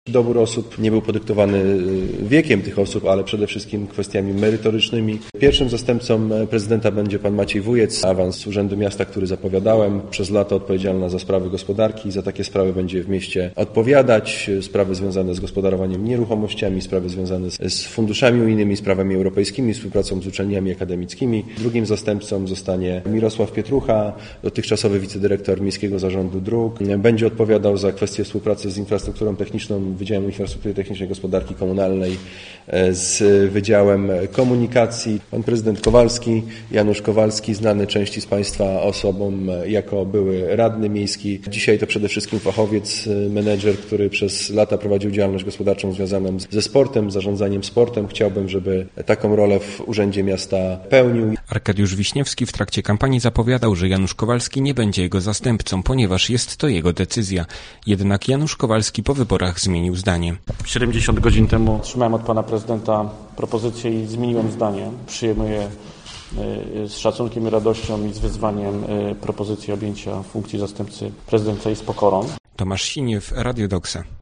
Dobór osób nie był podyktowany wiekiem tych osób, ale przede wszystkim kwestiami merytorycznymi. Pierwszym zastępcą prezydenta będzie pan Maciej Wujec, awans z Urzędu Miasta, który zapowiadałem. Przez lata odpowiedzialna za sprawy gospodarki, za takie sprawy będzie w mieście odpowiadać. Sprawy związane z gospodarowaniem nieruchomościami, sprawy związane z funduszami unijnymi, sprawami europejskimi, współpracą z uczelniami akademickimi. Drugim zastępcą zostanie Mirosław Pietrucha, dotychczasowy wicedyrektor Miejskiego Zarządu Dróg. Będzie odpowiadał za kwestie współpracy z infrastrukturą techniczną, Wydziałem Infrastruktury Technicznej Gospodarki Komunalnej, z Wydziałem Komunikacji. Pan prezydent Kowalski, Janusz Kowalski, znany części z Państwa osobą jako były radny miejski. Dzisiaj to przede wszystkim fachowiec, menedżer, który przez lata prowadził działalność gospodarczą związaną ze sportem, zarządzaniem sportem. Chciałbym, żeby taką rolę w Urzędzie Miasta pełnił. Arkadiusz Wiśniewski w trakcie kampanii zapowiadał, że Janusz Kowalski nie będzie jego zastępcą, ponieważ jest to jego decyzja. Jednak Janusz Kowalski po wyborach zmienił zdanie. 70 godzin temu otrzymałem od pana prezydenta propozycję i zmieniłem zdanie. Przyjmuję z szacunkiem i radością i z wyzwaniem propozycję objęcia funkcji zastępcy prezydenta i z pokorą. Tomasz Siniew, Radio Doksa.